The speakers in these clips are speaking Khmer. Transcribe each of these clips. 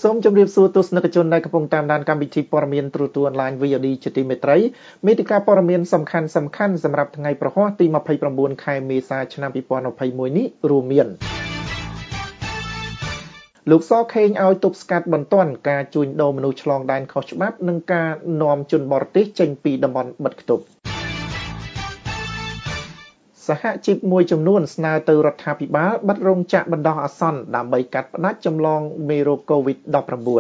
សូមជម្រាបសួរទស្សនិកជនដែលកំពុងតាមដានកម្មវិធីព័ត៌មានទូរទស្សន៍អនឡាញ VOD ជាទីមេត្រីមេតិការព័ត៌មានសំខាន់ៗសម្រាប់ថ្ងៃប្រហ័សទី29ខែមេសាឆ្នាំ2021នេះរួមមានលោកសខេងឲ្យទប់ស្កាត់បន្ទាន់ការជួញដូរមនុស្សឆ្លងដែនខុសច្បាប់និងការនាំជនបរទេសចេញពីតំបន់បិទគប់សហជីពមួយចំនួនស្នើទៅរដ្ឋាភិបាលបិទរោងចក្របណ្ដោះអាសន្នដើម្បីកាត់ផ្តាច់ចម្លងមេរោគ COVID-19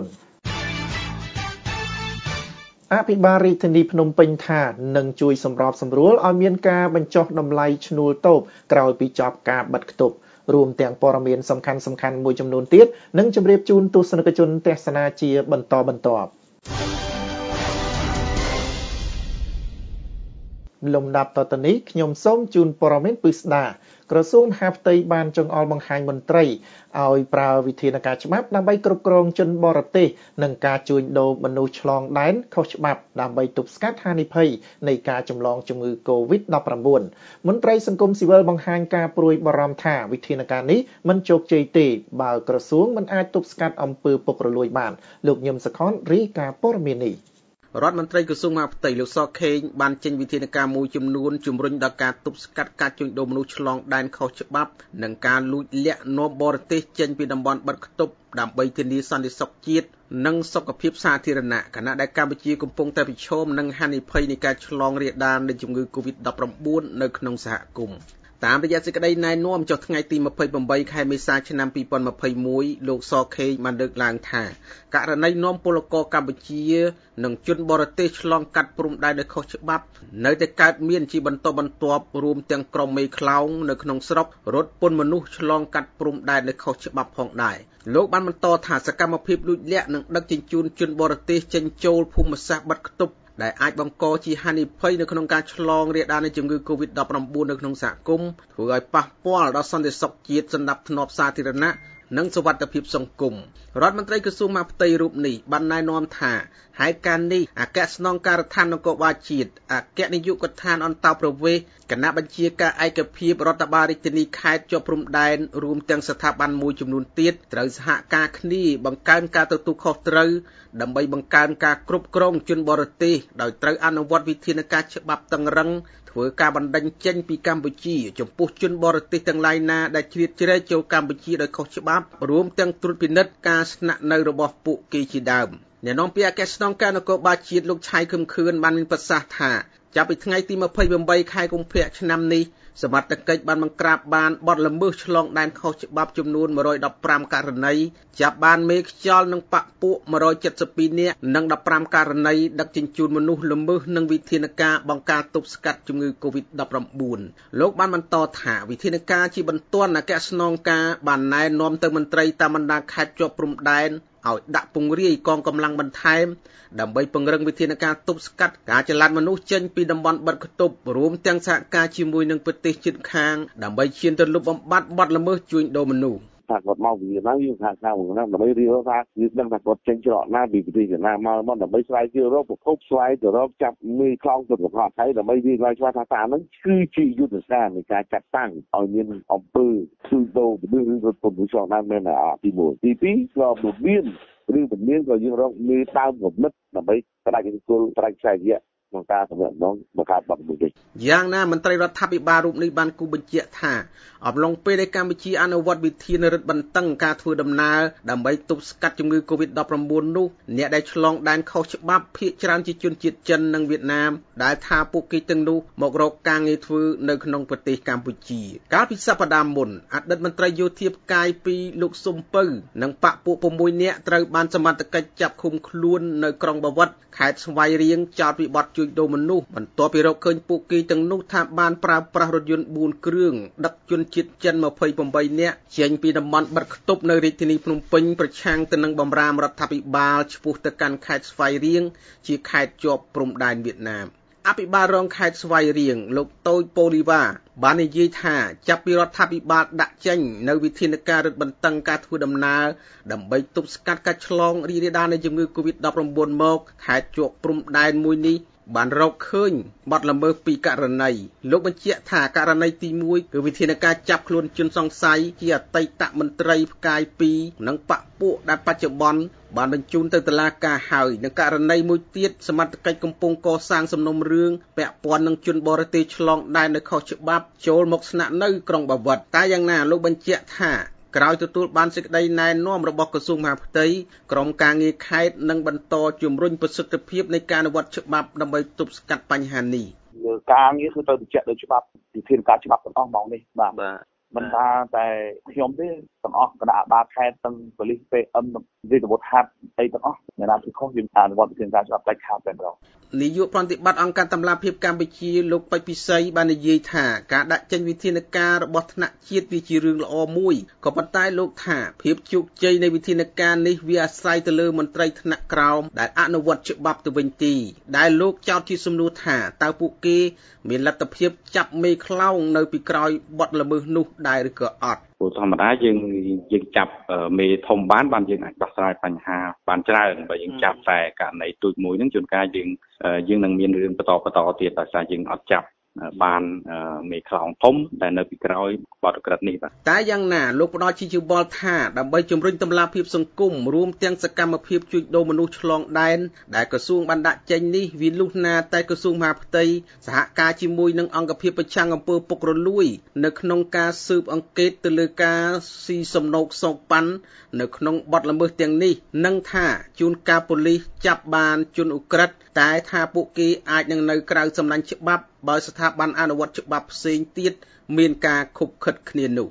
អភិបាលរាជធានីភ្នំពេញថានឹងជួយសម្របសម្រួលឲ្យមានការបញ្ចុះតម្លៃឈ្នួលតូបក្រោយពីចប់ការបិទគប់រួមទាំងព័ត៌មានសំខាន់ៗមួយចំនួនទៀតនិងជម្រាបជូនទស្សនិកជនទស្សនាជាបន្តបន្ទាប់លំដាប់តទៅនេះខ្ញុំសូមជូនព័ត៌មានពិស្ដាក្រសួងហាផ្ទៃបានចង្អុលបង្ហាញមន្ត្រីឲ្យប្រើវិធានការច្បាប់ដើម្បីគ្រប់គ្រងជនបរទេសនិងការជួញដូរមនុស្សឆ្លងដែនខុសច្បាប់ដើម្បីទប់ស្កាត់ហានិភ័យនៃការចម្លងជំងឺ COVID-19 មន្ត្រីសង្គមស៊ីវិលបង្ហាញការព្រួយបារម្ភថាវិធានការនេះមិនជោគជ័យទេបើក្រសួងមិនអាចទប់ស្កាត់អំពើពុករលួយបានលោកញឹមសខនរាយការណ៍ព័ត៌មាននេះរដ្ឋមន្ត្រីក្រសួងមហាផ្ទៃលោកសខេងបានចេញវិធានការមួយចំនួនជំរុញដល់ការទប់ស្កាត់ការជួញដូរមនុស្សឆ្លងដែនខុសច្បាប់និងការលួចលាក់នាំបរទេសចេញពីតំបន់បិទគប់ដើម្បីធានាសន្តិសុខជាតិនិងសុខភាពសាធារណៈខណៈដែលកម្ពុជាកំពុងតែប្រឈមនឹងហានិភ័យនៃការឆ្លងរាលដាលនៃជំងឺ COVID-19 នៅក្នុងសហគមន៍តាមរយៈសេចក្តីណែនាំចុះថ្ងៃទី28ខែមេសាឆ្នាំ2021លោកសខេងបានលើកឡើងថាករណីនាំពលករកម្ពុជានិងជនបរទេសឆ្លងកាត់ព្រំដែនដោយខុសច្បាប់នៅតែកើតមានជាបន្តបន្ទាប់រួមទាំងក្រុមមេខ្លោងនៅក្នុងស្រុករត់ពន្ធមនុស្សឆ្លងកាត់ព្រំដែនដោយខុសច្បាប់ផងដែរលោកបានបន្តថាសកម្មភាពលួចលាក់និងដឹកជញ្ជូនជនបរទេសចេញចូលភូមិសាស្ត្របិទគប់ដែលអាចបង្កជាហានិភ័យនៅក្នុងការឆ្លងរាលដាលនៃជំងឺ COVID-19 នៅក្នុងសហគមន៍ធ្វើឲ្យប៉ះពាល់ដល់សន្តិសុខជាតិសណ្ដាប់ធ្នាប់សាធារណៈនិងសុវត្ថិភាពសង្គមរដ្ឋមន្ត្រីក្រសួងមហាផ្ទៃរូបនេះបានណែនាំថាហេតុការណ៍នេះអគ្គស្នងការដ្ឋាននគរបាលជាតិអគ្គនាយកដ្ឋានអន្តោប្រវេសន៍គណៈបញ្ជាការឯកភាពរដ្ឋបាលរាជធានីខេត្តជាប់ព្រំដែនរួមទាំងស្ថាប័នមួយចំនួនទៀតត្រូវសហការគ្នាបង្កើនការទទួលខុសត្រូវដើម្បីបង្កើនការគ្រប់គ្រងជនបរទេសដោយត្រូវអនុវត្តវិធានការច្បាប់តឹងរឹងធ្វើការបណ្តេញចេញពីកម្ពុជាចំពោះជនបរទេសទាំងឡាយណាដែលជ្រៀតជ្រែកចូលកម្ពុជាដោយខុសច្បាប់រួមទាំងត្រួតពិនិត្យការស្នាក់នៅរបស់ពួកគេជាដើមអ្នកនាំពាក្យអគ្គស្នងការនគរបាលជាតិលោកឆៃខឹមខឿនបានមានប្រសាសន៍ថាចាប់ពីថ្ងៃទី28ខែកុម្ភៈឆ្នាំនេះសមត្ថកិច្ចបានបង្ក្រាបបានបទល្មើសឆ្លងដែនខុសច្បាប់ចំនួន115ករណីចាប់បានមេខ្យល់និងបកពួក172នាក់និង15ករណីដឹកជញ្ជូនមនុស្សល្មើសនិងវិធានការបង្ការទប់ស្កាត់ជំងឺ COVID-19 លោកបានបន្តថាវិធានការជាបន្ទាន់អគ្គស្នងការបានណែនាំទៅមន្ត្រីតាមបណ្ដាខេត្តជាប់ព្រំដែនឲ្យដាក់ពង្រាយកងកម្លាំងបន្ថែមដើម្បីពង្រឹងវិធានការទប់ស្កាត់ការចល័តមនុស្សចេញពីតំបន់បិទគប់រួមទាំងសហការជាមួយនឹងប្រទេសជិតខាងដើម្បីឈានទៅលុបបំបាត់បទល្មើសជួញដូរមនុស្សថាគាត់មកពីណាយើងថាថាហ្នឹងដើម្បីរៀបថាយើងដឹងថាគាត់ចេញច្រកណាពីប្រទេសណាមកដើម្បីស្វែងរកប្រភពស្វែងទៅរកចាប់មេខ្លោងទៅប្រកបហើយដើម្បីវាឲ្យច្បាស់ថាហ្នឹងគឺជាយុទ្ធសាស្ត្រនៃការចាត់តាំងឲ្យមានអង្គើជួញដូរមនុស្សឬពលរដ្ឋឆ្លងដែនមែនទី1ទី2ក៏មិនមានឬមិនមានក៏យើងរកមេដើមគំនិតដើម្បីផ្ដាច់គោលផ្ដាច់ខ្សែរយៈក្នុងការសម្រាប់ដល់បង្កើតបាត់មុខនេះយ៉ាងណាមន្ត្រីរដ្ឋាភិបាលរូបនេះបានគូបញ្ជាក់ថាអំឡុងពេលដែលកម្ពុជាអនុវត្តវិធានរឹតបន្តឹងការធ្វើដំណើរដើម្បីទប់ស្កាត់ជំងឺ COVID-19 នោះអ្នកដែលឆ្លងដែនខុសច្បាប់ភាគច្រើនជាជនជាតិចិននិងវៀតណាមដែលថាពួកគេទាំងនោះមករកការងារធ្វើនៅក្នុងប្រទេសកម្ពុជាកាលពីសប្តាហ៍មុនអតីតមន្ត្រីយោធាផ្កាយ2លោកស៊ុំពៅនិងបកពួក6នាក់ត្រូវបានសមត្ថកិច្ចចាប់ឃុំខ្លួននៅក្រុងបាវិតខេត្តស្វាយរៀងចោទពីបទជួញដូរមនុស្សបន្ទាប់ពីរកឃើញពួកគេទាំងនោះថាបានប្រើប្រាស់រថយន្ត4គ្រឿងដឹកជនជាតិចិន28នាក់ចេញពីតំបន់បិទគប់នៅរាជធានីភ្នំពេញប្រឆាំងទៅនឹងបម្រាមរដ្ឋាភិបាលឆ្ពោះទៅកាន់ខេត្តស្វាយរៀងជាខេត្តជាប់ព្រំដែនវៀតណាមអភិបាលរងខេត្តស្វាយរៀងលោកតូចប៉ូលីវ៉ាបាននិយាយថាចាប់ពីរដ្ឋាភិបាលដាក់ចេញនៅវិធានការរឹតបន្តឹងការធ្វើដំណើរដើម្បីទប់ស្កាត់ការឆ្លងរីករាលដាលនៃជំងឺ COVID-19 មកខេត្តជាប់ព្រំដែនមួយនេះបានរកឃើញបទល្មើស2ករណីលោកបញ្ជាក់ថាករណីទី1គឺវិធានការចាប់ខ្លួនជនសង្ស័យជាអតីតមន្ត្រីផ្កាយ2និងបកពួកដែលបច្ចុប្បន្នបានបញ្ជូនទៅតុលាការហើយនៅករណីមួយទៀតសមត្ថកិច្ចកំពុងកសាងសំណុំរឿងពាក់ព័ន្ធនឹងជនបរទេសឆ្លងដែននៅខុសច្បាប់ចូលមកស្នាក់នៅក្រុងបាវិតតែយ៉ាងណាលោកបញ្ជាក់ថាក្រោយទទួលបានសេចក្តីណែនាំរបស់ក្រសួងមហាផ្ទៃក្រុមការងារខេត្តនឹងបន្តជំរុញប្រសិទ្ធភាពនៃការអនុវត្តច្បាប់ដើម្បីទប់ស្កាត់បញ្ហានេះការងារគឺទៅបញ្ជាក់ដោយច្បាប់វិធានការច្បាប់ទាំងអស់មកនេះបាទមិនថាតែខ្ញុំទេទាំងអស់គណៈបាលខេត្តទាំងប៉ូលីស PM វិទ្យាវុធហាត់អីទាំងអស់អ្នកណាពីខុសយើងអនុវត្តវិធានការច្បាប់ដាច់ខាតតែម្ដងនាយកប្រតិបត្តិអង្គការតម្លាភាពកម្ពុជាលោកពេជ្រពិសីបាននិយាយថាការដាក់ចេញវិធានការរបស់ថ្នាក់ជាតិវាជារឿងល្អមួយក៏ប៉ុន្តែលោកថាភាពជោគជ័យនៃវិធានការនេះវាអាស្រ័យទៅលើមន្ត្រីថ្នាក់ក្រោមដែលអនុវត្តច្បាប់ទៅវិញទីដែលលោកចោទជាសំណួរថាតើពួកគេមានលទ្ធភាពចាប់មេខ្លោងនៅពីក្រោយបទល្មើសនោះដែរឬក៏អត់ព្រោះធម្មតាយើងចាប់មេធំបានយើងអាចដោះស្រាយបញ្ហាបានច្រើនបើយើងចាប់តែករណីទូចមួយហ្នឹងជួនកាលយើងនឹងមានរឿងបន្តទៀតដោយសារយើងអត់ចាប់បានមេខ្លោងធំដែលនៅពីក្រោយបទក្រិតនេះបាទតែយ៉ាងណាលោកផ្ដល់ជាយោបល់ថាដើម្បីជំរុញតម្លាភាពសង្គមរួមទាំងសកម្មភាពជួញដូរមនុស្សឆ្លងដែនដែលក្រសួងបានដាក់ចេញនេះវាលុះណាតែក្រសួងមហាផ្ទៃសហការជាមួយនឹងអង្គភាពប្រឆាំងអំពើពុករលួយនៅក្នុងការស៊ើបអង្កេតទៅលើការស៊ីសំណូកសោកប៉ាន់នៅក្នុងបទល្មើសទាំងនេះនឹងថាជួនកាលប៉ូលីសចាប់បានជនឧក្រិដ្ឋតែថាពួកគេអាចនឹងនៅក្រៅសំណាញ់ច្បាប់បើស្ថាប័នអនុវត្តច្បាប់ផ្សេងទៀតមានការខុបខិតគ្នានោះ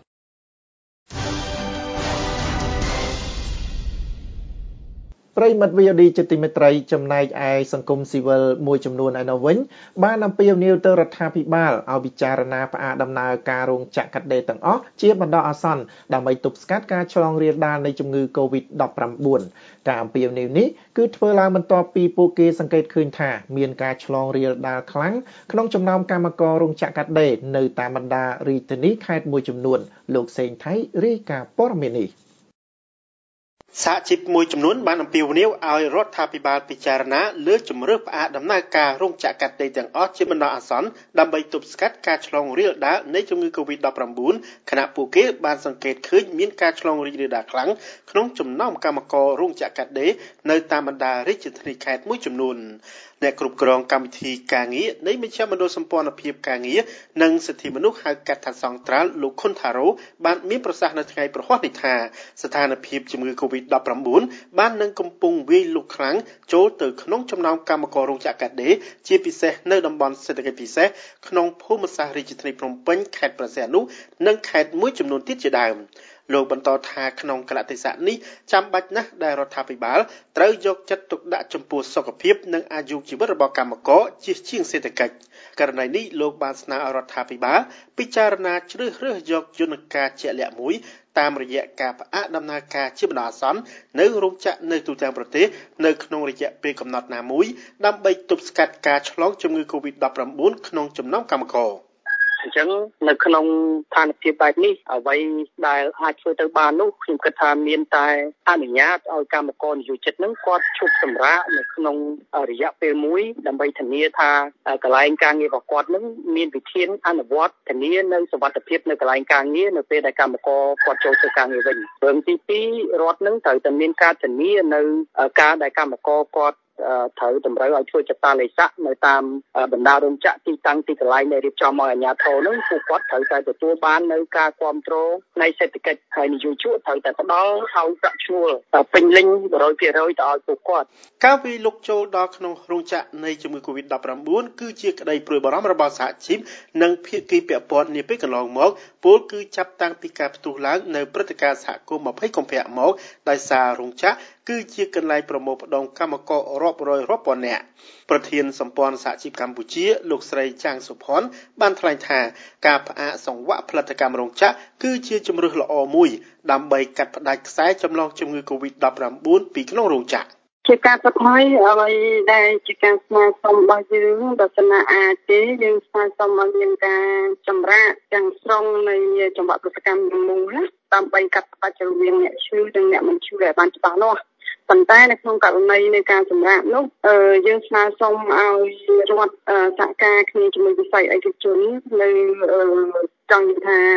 ប្រិមិត្ត VOD ជាទីមេត្រីចំណែកឯសង្គមស៊ីវិលមួយចំនួនឯនោះវិញបានអំពាវនាវទៅរដ្ឋាភិបាលឲ្យពិចារណាផ្អាកដំណើរការរោងចក្រកាត់ដេរទាំងអស់ជាបណ្ដោះអាសន្នដើម្បីទប់ស្កាត់ការឆ្លងរាលដាលនៃជំងឺ COVID-19 ការអំពាវនាវនេះគឺធ្វើឡើងបន្ទាប់ពីពួកគេសង្កេតឃើញថាមានការឆ្លងរាលដាលខ្លាំងក្នុងចំណោមកម្មកររោងចក្រកាត់ដេរនៅតាមបណ្ដារាជធានីខេត្តមួយចំនួនលោកសេងថៃរាយការណ៍ព័ត៌មាននេះសហជីពមួយចំនួនបានអំពាវនាវឲ្យរដ្ឋាភិបាលពិចារណាលើជំរើសផ្អាកដំណើរការរោងចក្រកាត់ដេរទាំងអស់ជាបណ្ដោះអាសន្នដើម្បីទប់ស្កាត់ការឆ្លងរាលដាលនៃជំងឺ COVID-19 ខណៈពួកគេបានសង្កេតឃើញមានការឆ្លងរីករាលដាលខ្លាំងក្នុងចំណោមកម្មកររោងចក្រកាត់ដេរនៅតាមបណ្ដារាជធានីខេត្តមួយចំនួនអ្នកគ្រប់គ្រងកម្មវិធីការងារនៃមជ្ឈមណ្ឌលសម្ព័ន្ធភាពការងារនិងសិទ្ធិមនុស្សហៅកាត់ថាសង្ត្រាល់លោកខុនថារ៉ូបានមានប្រសាសន៍នៅថ្ងៃប្រហ័សនេះថាស្ថានភាពជំងឺ COVID-19 បាននឹងកំពុងវាយលុកខ្លាំងចូលទៅក្នុងចំណោមកម្មកររោងចក្រកាត់ដេរជាពិសេសនៅតំបន់សេដ្ឋកិច្ចពិសេសក្នុងភូមិសាស្ត្ររាជធានីភ្នំពេញខេត្តព្រះសីហនុនិងខេត្តមួយចំនួនទៀតជាដើមលោកបន្តថាក្នុងកលតិស័កនេះចាំបាច់ណាស់ដែលរដ្ឋាភិបាលត្រូវយកចិត្តទុកដាក់ចំពោះសុខភាពនិងអាយុជីវិតរបស់កម្មករជាជាងសេដ្ឋកិច្ចករណីនេះលោកបានស្នើឲ្យរដ្ឋាភិបាលពិចារណាជ្រើសរើសយកយន្តការជាក់លាក់មួយតាមរយៈការផ្អាកដំណើរការជាបណ្ដោះអាសន្ននៅរោងចក្រនៅទូទាំងប្រទេសនៅក្នុងរយៈពេលកំណត់ណាមួយដើម្បីទប់ស្កាត់ការឆ្លងជំងឺ COVID-19 ក្នុងចំណោមកម្មករអញ្ចឹងនៅក្នុងស្ថានភាពបែបនេះអ្វីដែលអាចធ្វើទៅបាននោះខ្ញុំគិតថាមានតែអនុញ្ញាតឲ្យកម្មករនិយោជិតនឹងគាត់ឈប់សម្រាកនៅក្នុងរយៈពេលមួយដើម្បីធានាថាកន្លែងការងាររបស់គាត់នឹងមានវិធានអនុវត្តធានានៅសុវត្ថិភាពនៅកន្លែងការងារនៅពេលដែលកម្មករគាត់ចូលធ្វើការងារវិញរឿងទី2រដ្ឋនឹងត្រូវតែមានការធានានៅការដែលកម្មករគាត់ត្រូវតម្រូវឲ្យធ្វើចតាឡេស័កនៅតាមបណ្ដារោងចក្រទីតាំងទីកន្លែងដែលរៀបចំឲ្យអាជ្ញាធរនោះពួកគាត់ត្រូវតែទទួលបាននៅការគ្រប់គ្រងនៃសេដ្ឋកិច្ចហើយនយោជកត្រូវតែផ្ដល់ឲ្យប្រាក់ឈ្នួលពេញលេញ 100% ទៅឲ្យពួកគាត់ការវិលុកចូលដល់ក្នុងរោងចក្រនៃជំងឺ COVID-19 គឺជាក្តីព្រួយបារម្ភរបស់សហជីពនិងភាគីពាក់ព័ន្ធនាពេលកន្លងមកពលគឺចាប់តាំងពីការផ្ទុះឡើងនៅព្រឹត្តិការណ៍សហគមន៍20កុម្ភៈមកដោយសាររោងចក្រគឺជាកន្លែងប្រមូលផ្ដុំកម្មកររាប់រយរាប់ពាន់នាក់ប្រធានសម្ព័ន្ធសហជីពកម្ពុជាលោកស្រីចាងសុផាន់បានថ្លែងថាការផ្អាកសង្វាក់ផលិតកម្មរោងចក្រគឺជាជំរើសល្អមួយដើម្បីកាត់ផ្តាច់ខ្សែចម្លងជំងឺ COVID-19 ពីក្នុងរោងចក្រជាការប្រថុយអ្វីដែលជាការស្នើសុំរបស់យើងបើសិនអាចទេយើងស្នើសុំឲ្យមានការចម្រាកទាំងស្រុងនៃចង្វាក់កសកម្មទាំងមូលដើម្បីកាត់ផ្តាច់រវាងអ្នកឈឺនិងអ្នកមិនឈឺឲ្យបានច្បាស់លាស់ប៉ុន្តែនៅក្នុងករណីនៃការសម្រាកនោះយើងស្នើសុំឲ្យរដ្ឋសហការគ្នាជាមួយវិស័យឯកជននៅចង់និយាយថា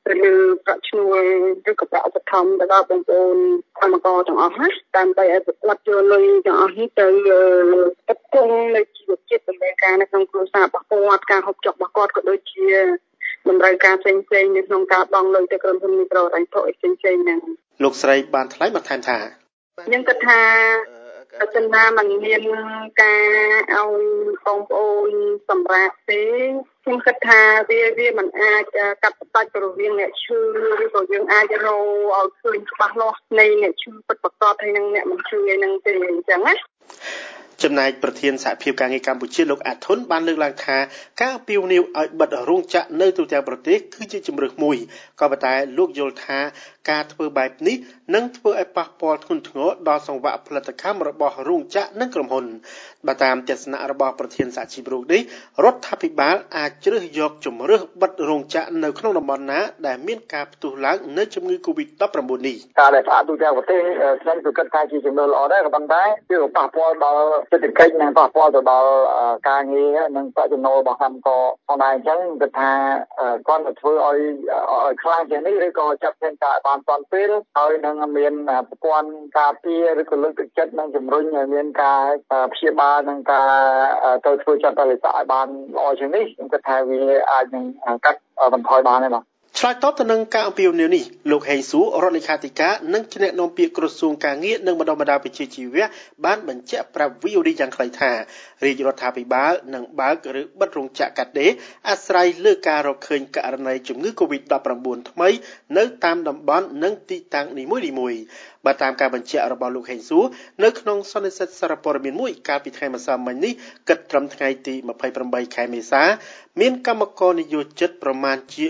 ទៅលើប្រាក់ឈ្នួលឬក៏ប្រាក់ឧបត្ថម្ភទៅដល់បងប្អូនកម្មករទាំងអស់ណាដើម្បីឲ្យប្រកបយកលុយទាំងអស់នេះទៅផ្គត់ផ្គង់នៅជីវភាពដំណើរការនៅក្នុងគ្រួសាររបស់គាត់ការហូបចុករបស់គាត់ក៏ដូចជាតម្រូវការផ្សេងៗនៅក្នុងការបង់លុយទៅក្រុមហ៊ុនមីក្រូហិរញ្ញវត្ថុផ្សេងៗហ្នឹងលោកស្រីបានថ្លែងបន្ថែមថាខ្ញុំគិតថាប្រសិនណាมันមានការឲ្យបងប្អូនសម្រាប់ទេខ្ញុំគិតថាវាមិនអាចកាត់ផ្តាច់រវាងអ្នកឈឺឬក៏យើងអាចរកឲ្យឃើញច្បាស់លាស់នៃអ្នកឈឺពិតប្រាកដហើយនឹងអ្នកមិនឈឺឯហ្នឹងទេអញ្ចឹងណាចំណែកប្រធានសហភាពការងារកម្ពុជាលោកអាធុនបានលើកឡើងថាការអំពាវនាវឲ្យបិទរោងចក្រនៅទូទាំងប្រទេសគឺជាជម្រើសមួយក៏ប៉ុន្តែលោកយល់ថាការធ្វើបែបនេះនឹងធ្វើឲ្យប៉ះពាល់ធ្ងន់ធ្ងរដល់សង្វាក់ផលិតកម្មរបស់រោងចក្រនិងក្រុមហ៊ុនបើតាមទស្សនៈរបស់ប្រធានសហជីពរោងនេះរដ្ឋាភិបាលអាចជ្រើសយកជម្រើសបិទរោងចក្រនៅក្នុងតំបន់ណាដែលមានការផ្ទុះឡើងនៃជំងឺ Covid-19 នេះការដែលផ្អាកទូទាំងប្រទេសខ្ញុំគិតថាជាជំរឿនល្អដែរក៏ប៉ុន្តែវាក៏ប៉ះពាល់ដល់សេដ្ឋកិច្ចនិងប៉ះពាល់ទៅដល់ការងារនិងប្រាក់ចំណូលរបស់កម្មករផងដែរអញ្ចឹងគិតថាគាត់ទៅធ្វើឲ្យខ្លាំងជាងនេះឬក៏ចាប់ផ្ដើមការបានទាន់ពេលហើយនឹងមានប្រព័ន្ធការពារឬក៏លើកទឹកចិត្តនិងជំរុញឲ្យមានការព្យាបាលនិងការទៅធ្វើចាត់តលិខិតឲ្យបានល្អជាងនេះខ្ញុំគិតថាវាអាចនឹងកាត់បន្ថយបានទេបាទឆ្លើយតបទៅនឹងការអំពាវនាវនេះលោកហេងសួររដ្ឋលេខាធិការនិងជាអ្នកនាំពាក្យក្រសួងការងារនិងបណ្ដុះបណ្ដាលវិជ្ជាជីវៈបានបញ្ជាក់ប្រាប់ VOD យ៉ាងខ្លីថារាជរដ្ឋាភិបាលនឹងបើកឬបិទរោងចក្រកាត់ដេរអាស្រ័យលើការរកឃើញករណីជំងឺ Covid-19 ថ្មីនៅតាមតំបន់និងទីតាំងនីមួយៗបើតាមការបញ្ជាក់របស់លោកហេងសួរនៅក្នុងសន្និសីទសារព័ត៌មានមួយកាលពីថ្ងៃម្សិលមិញនេះគិតត្រឹមថ្ងៃទី28ខែមេសាមានកម្មករនិយោជិតប្រមាណជា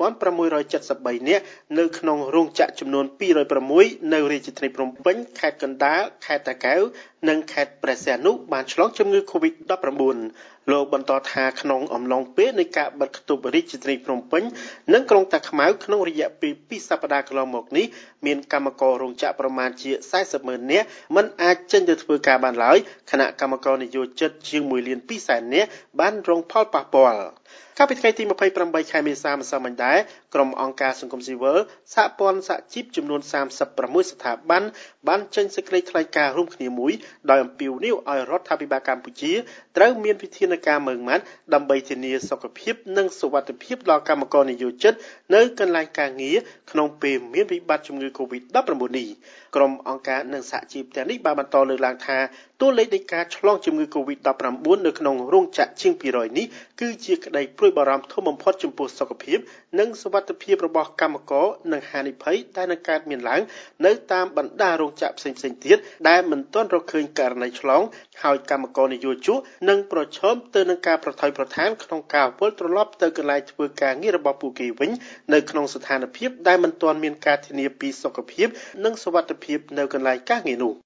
1673នាក់នៅក្នុងរោងចក្រចំនួន206នៅរាជធានីភ្នំពេញខេត្តកណ្ដាលខេត្តតាកែវនិងខេត្តព្រះសីហនុបានឆ្លងជំងឺ Covid-19 លោកបន្តថាក្នុងអំឡុងពេលនៃការបិទគប់រាជធានីភ្នំពេញនិងក្រុងតាខ្មៅក្នុងរយៈពេល2សប្តាហ៍កន្លងមកនេះមានកម្មកររោងចក្រប្រមាណជា40,000នាក់មិនអាចចេញទៅធ្វើការបានឡើយខណៈកម្មករនិយោជិតជាង1,200,000នាក់បានរងផលប៉ះពាល់កាលពីថ្ងៃទី28ខែមេសាម្សិលមិញដែរក្រុមអង្គការសង្គមស៊ីវិលសហព័ន្ធសហជីពចំនួន36ស្ថាប័នបានចេញសេចក្តីថ្លែងការណ៍រួមគ្នាមួយដោយអំពាវនាវឲ្យរដ្ឋាភិបាលកម្ពុជាត្រូវមានវិធានការម៉ឺងម៉ាត់ដើម្បីធានាសុខភាពនិងសុវត្ថិភាពដល់កម្មករនិយោជិតនៅកន្លែងការងារក្នុងពេលមានវិបត្តិជំងឺ Covid-19 នេះក្រុមអង្គការនិងសហជីពទាំងនេះបានបន្តលើកឡើងថាតួលេខនៃការឆ្លងជំងឺ Covid-19 នៅក្នុងរោងចក្រជាង200នេះគឺជាក្តីព្រួយបារម្ភធំបំផុតចំពោះសុខភាពនិងសុវត្ថិភាពរបស់កម្មករនិងហានិភ័យដែលនឹងកើតមានឡើងនៅតាមបណ្ដារោងចក្រផ្សេងៗទៀតដែលមិនទាន់រកឃើញករណីឆ្លងហើយកម្មករនិយោជកនឹងប្រឈមទៅនឹងការប្រថុយប្រថានក្នុងការវិលត្រឡប់ទៅកន្លែងធ្វើការងាររបស់ពួកគេវិញនៅក្នុងស្ថានភាពដែលមិនទាន់មានការធានាពីសុខភាពនិងសុវត្ថិភាពនៅកន្លែងការងារនោះ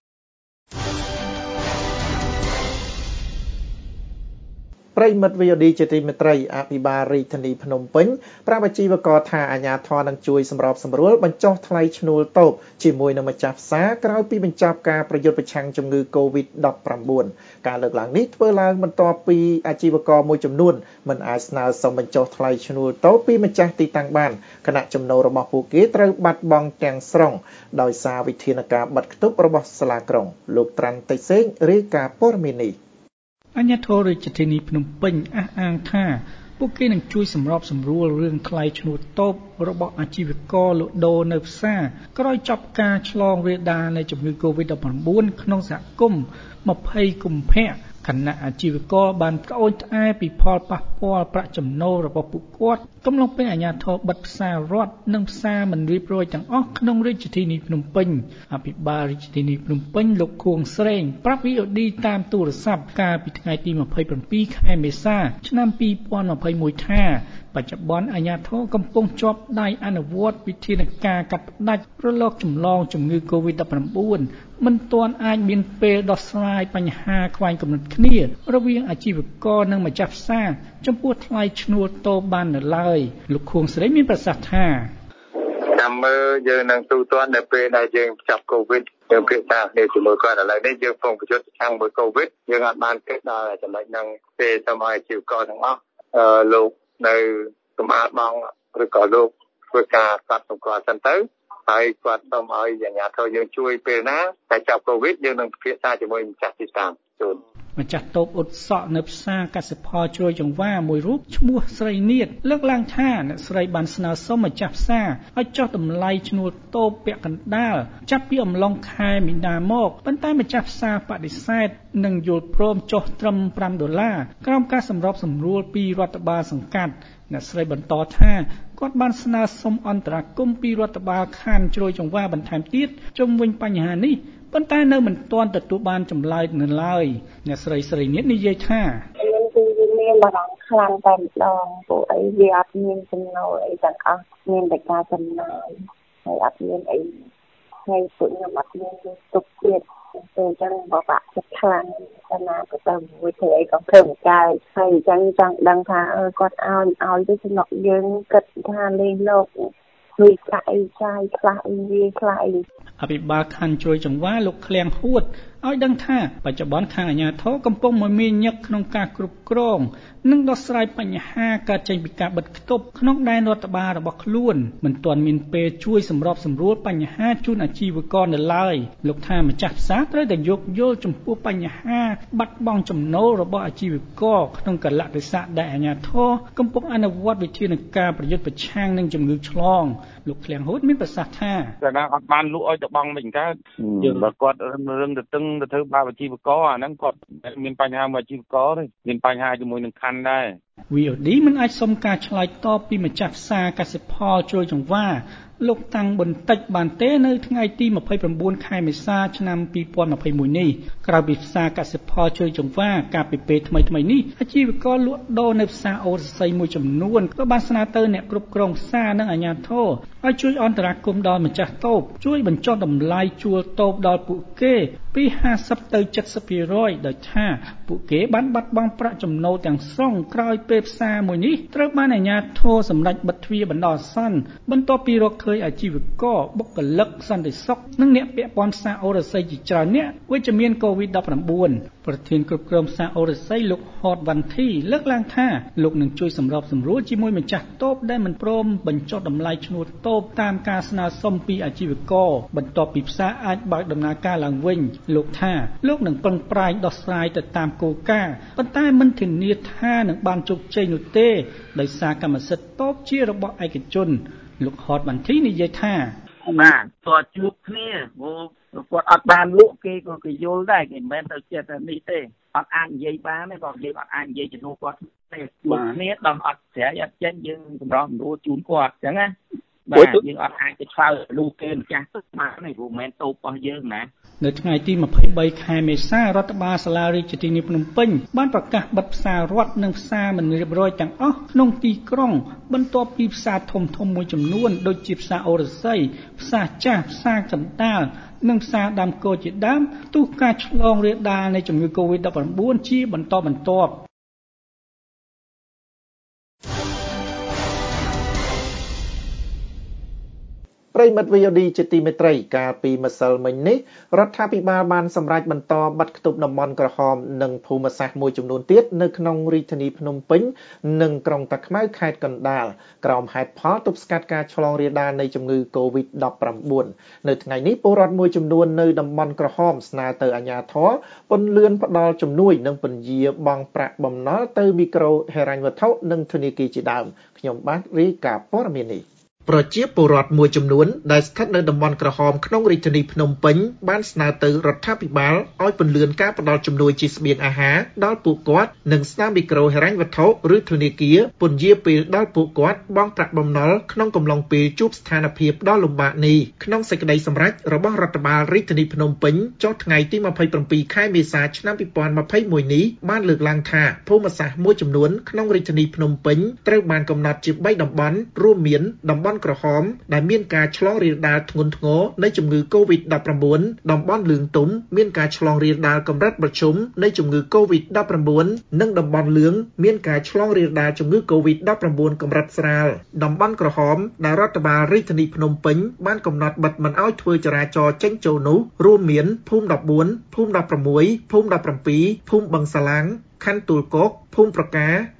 ប្រិមិត្ត VOD ជាទីមេត្រីអភិបាលរាជធានីភ្នំពេញប្រាប់អាជីវករថាអាជ្ញាធរនឹងជួយសម្របសម្រួលបញ្ចុះថ្លៃឈ្នួលតូបជាមួយនឹងម្ចាស់ផ្សារក្រោយពីបញ្ចប់ការប្រយុទ្ធប្រឆាំងជំងឺ Covid-19 ការលើកឡើងនេះធ្វើឡើងបន្ទាប់ពីអាជីវករមួយចំនួនមិនអាចស្នើសុំបញ្ចុះថ្លៃឈ្នួលតូបពីម្ចាស់ទីតាំងបានខណៈចំណូលរបស់ពួកគេត្រូវបាត់បង់ទាំងស្រុងដោយសារវិធានការបិទគប់របស់សាលាក្រុងលោកត្រាន់តេសេងរាយការណ៍ព័ត៌មាននេះអាជ្ញាធររាជធានីភ្នំពេញអះអាងថាពួកគេនឹងជួយសម្របសម្រួលរឿងថ្លៃឈ្នួលតូបរបស់អាជីវករលក់ដូរនៅផ្សារក្រោយចប់ការឆ្លងរាលដាលនៃជំងឺ Covid-19 ក្នុងសហគមន៍20កុម្ភៈខណៈអាជីវករបានត្អូញត្អែពីផលប៉ះពាល់ប្រាក់ចំណូលរបស់ពួកគាត់កំឡុងពេលអាជ្ញាធរបិទផ្សាររដ្ឋនិងផ្សារមិនរៀបរយទាំងអស់ក្នុងរាជធានីភ្នំពេញអភិបាលរាជធានីភ្នំពេញលោកខួងស្រេងប្រាប់ VOD តាមទូរស័ព្ទកាលពីថ្ងៃទី27ខែមេសាឆ្នាំ2021ថាបច្ចុប្បន្នអាជ្ញាធរកំពុងជាប់ដៃអនុវត្តវិធានការកាត់ផ្តាច់រលកចម្លងជំងឺ Covid-19 មិនទាន់អាចមានពេលដោះស្រាយបញ្ហាខ្វែងគំនិតគ្នារវាងអាជីវករនិងម្ចាស់ផ្សារចំពោះថ្លៃឈ្នួលតូបបាននៅឡើយលោកខួងស្រីមានប្រសាសន៍ថាតាមមើលយើងនឹងទូទាត់នៅពេលដែលយើងចាប់កូវីដយើងភាសាគ្នាជាមួយគាត់ឥឡូវនេះយើងកំពុងប្រយុទ្ធប្រឆាំងមួយកូវីដយើងអាចបានគិតដល់ចំណុចហ្នឹងពេលសូមឲ្យអាជីវករទាំងអស់លោកនៅសម្អាតបងឬក៏លោកធ្វើការកត់សម្គាល់សិនទៅហើយគាត់សូមឲ្យអាជ្ញាធរយើងជួយពេលណាតែចាប់កូវីដយើងនឹងពិភាក្សាជាមួយម្ចាស់ទីតាំងជូនម្ចាស់តូបអ៊ុតសក់នៅផ្សារកសិផលជ្រោយចង្វាមួយរូបឈ្មោះស្រីនាថលើកឡើងថាអ្នកស្រីបានស្នើសុំម្ចាស់ផ្សារឲ្យចុះតម្លៃឈ្នួលតូបពាក់កណ្ដាលចាប់ពីអំឡុងខែមីនាមកប៉ុន្តែម្ចាស់ផ្សារបដិសេធនិងយល់ព្រមចុះត្រឹម$5ក្រោមការសម្របសម្រួលពីរដ្ឋបាលសង្កាត់អ្នកស្រីបន្តថាគាត់បានស្នើសុំអន្តរាគមន៍ពីរដ្ឋបាលខណ្ឌជ្រោយចង្វាបន្ថែមទៀតជុំវិញបញ្ហានេះប៉ុន្តែនៅមិនទាន់ទទួលបានចម្លើយនៅឡើយអ្នកស្រីនាថនិយាយថាមានបារម្ភខ្លាំងតែម្ដងពួកអីវាអត់មានចំណូលអីទាំងអស់មានតែការចំណាយហើយអត់មានអីហើយពួកខ្ញុំអត់មានទុកទៀតពេលអញ្ចឹងបបាក់ចិត្តខ្លាំងតែណាក៏ទៅមួយធ្វើអីក៏ធ្វើមិនកើតហើយអញ្ចឹងចង់ដឹងថាគាត់ឲ្យទៅសំណុកយើងគិតថាលេងលោកជួយខ្លះអីចាយខ្លះអីវាខ្លះអីអភិបាលខណ្ឌជ្រោយចង្វាលោកឃ្លាំងហួតឲ្យដឹងថាបច្ចុប្បន្នខាងអាជ្ញាធរកំពុងមានញឹកក្នុងការគ្រប់គ្រងនិងដោះស្រាយបញ្ហាកើតចេញពីការបិទគប់ក្នុងដែនរដ្ឋបាលរបស់ខ្លួនមិនទាន់មានពេលជួយសម្របសម្រួលបញ្ហាជូនអាជីវករនៅឡើយលោកថាម្ចាស់ផ្សារត្រូវតែយោគយល់ចំពោះបញ្ហាបាត់បង់ចំណូលរបស់អាជីវករក្នុងកលៈទេសៈដែលអាជ្ញាធរកំពុងអនុវត្តវិធានការប្រយុទ្ធប្រឆាំងនឹងជំងឺឆ្លងលោកឃ្លាំងហួតមានប្រសាសន៍ថាតែណាអត់បានលក់ឲ្យទៅបង់វិញកើតយើងបើគាត់រឿងទៅទៅធ្វើបាបអាជីវករអាហ្នឹងគាត់មានបញ្ហាមួយអាជីវករទេមានបញ្ហាជាមួយនឹងខណ្ឌដែរ VOD មិនអាចសុំការឆ្លើយតបពីម្ចាស់ផ្សារកសិផលជ្រោយចង្វាលោកតាំងបន្តិចបានទេនៅថ្ងៃទី29ខែមេសាឆ្នាំ2021នេះក្រៅពីផ្សារកសិផលជ្រោយចង្វាកាលពីពេលថ្មីនេះអាជីវករលក់ដូរនៅផ្សារអូរស័យមួយចំនួនក៏បានស្នើទៅអ្នកគ្រប់គ្រងផ្សារនិងអាជ្ញាធរឲ្យជួយអន្តរាគមន៍ដល់ម្ចាស់តូបជួយបញ្ចុះតម្លៃជួលតូបដល់ពួកគេពី50ទៅ70% ដោយថាពួកគេបានបាត់បង់ប្រាក់ចំណូលទាំងស្រុងក្រោយពេលផ្សារមួយនេះត្រូវបានអាជ្ញាធរសម្រេចបិទទ្វារបណ្ដោះអាសន្នបន្ទាប់ពីរកឃើញអាជីវករបុគ្គលិកសន្តិសុខនិងអ្នកពាក់ព័ន្ធផ្សារអូរស័យជាច្រើនអ្នកវិជ្ជមានកូវីដ -19 ប្រធានគ្រប់គ្រងផ្សារអូរស័យលោកហតវ៉ាន់ធីលើកឡើងថាលោកនឹងជួយសម្របសម្រួលជាមួយម្ចាស់តូបដែលមិនព្រមបញ្ចុះតម្លៃឈ្នួលតូបតាមការស្នើសុំពីអាជីវករបន្ទាប់ពីផ្សារអាចបើកដំណើរការឡើងវិញលោកថាលោកនឹងប្រឹងប្រែងដោះស្រាយទៅតាមគោលការណ៍ប៉ុន្តែមិនធានាថានឹងបានជោគជ័យនោះទេដោយសារកម្មសិទ្ធិតូបជារបស់ឯកជនលោកហតបានទីនិយាយថាបាទតើជួបគ្នាគាត់អត់បានលក់គេក៏គេយល់ដែរគេមិនមែនទៅចិត្តនេះទេអត់អាចនិយាយបានទេក៏យើងអត់អាចនិយាយជំនួសគាត់ទេជួបគ្នាដល់អត់ស្រ័យអត់ចេញយើងសម្រាប់សម្រួលជូនគាត់អញ្ចឹងណាបាទយើងអត់អាចទៅឆ្លើយលូគេម្ចាស់ទឹកបានទេព្រោះមិនមែនតូបរបស់យើងណានៅថ្ងៃទី23ខែមេសារដ្ឋបាលសាលារាជធានីភ្នំពេញបានប្រកាសបិទផ្សាររដ្ឋនិងផ្សារមិនរៀបរយទាំងអស់ក្នុងទីក្រុងបន្ទាប់ពីផ្សារធំៗមួយចំនួនដូចជាផ្សារអូរស័យផ្សារចាស់ផ្សារកណ្ដាលនិងផ្សារដើមគោជាដើមទោះការឆ្លងរាលដាលនៃជំងឺ Covid-19 ជាបន្តបន្ទាប់ប្រិមិត្ត VOD ជាទីមេត្រីកាលពីម្សិលមិញនេះរដ្ឋាភិបាលបានសម្រេចបន្តបិទគប់តំបន់ក្រហមនិងភូមិសាស្ត្រមួយចំនួនទៀតនៅក្នុងរាជធានីភ្នំពេញនិងក្រុងតាខ្មៅខេត្តកណ្ដាលក្រោមហេតុផលទប់ស្កាត់ការឆ្លងរាលដាលនៃជំងឺ Covid-19 នៅថ្ងៃនេះពលរដ្ឋមួយចំនួននៅតំបន់ក្រហមស្នើទៅអាជ្ញាធរពន្យាផ្ដល់ជំនួយនិងពន្យាបង់ប្រាក់បំណុលទៅមីក្រូហិរញ្ញវត្ថុនិងធនាគារជាដើមខ្ញុំបាទរីកាព័រមាននេះប្រជាពលរដ្ឋមួយចំនួនដែលស្ថិតនៅតំបន់ក្រហមក្នុងរាជធានីភ្នំពេញបានស្នើទៅរដ្ឋាភិបាលឲ្យពន្យាការផ្ដល់ជំនួយជាស្បៀងអាហារដល់ពួកគាត់និងស្នាមមីក្រូហិរញ្ញវត្ថុឬធនាគារពន្យាពេលដល់ពួកគាត់បង់ប្រាក់បំណុលក្នុងកំឡុងពេលជួបស្ថានភាពដ៏លំបាកនេះក្នុងសេចក្តីសម្រេចរបស់រដ្ឋបាលរាជធានីភ្នំពេញចុះថ្ងៃទី27ខែមេសាឆ្នាំ2021នេះបានលើកឡើងថាភូមិសាស្ត្រមួយចំនួនក្នុងរាជធានីភ្នំពេញត្រូវបានកំណត់ជា3តំបន់រួមមានតំបន់ក្រហមដែលមានការឆ្លងរាលដាលធ្ងន់ធ្ងរនៃជំងឺ Covid-19 តំបន់លឿងទុំមានការឆ្លងរាលដាលកម្រិតប្រឈមនៃជំងឺ Covid-19 និងតំបន់លឿងមានការឆ្លងរាលដាលជំងឺ Covid-19 កម្រិតស្រាលតំបន់ក្រហមដែលរដ្ឋបាលរាជធានីភ្នំពេញបានកំណត់បិទមិនឲ្យធ្វើចរាចរណ៍ចេញចូលនោះរួមមានភូមិ14ភូមិ16ភូមិ17ភូមិបឹងសាឡាំងខណ្ឌទួលគោកភូមិប្រការ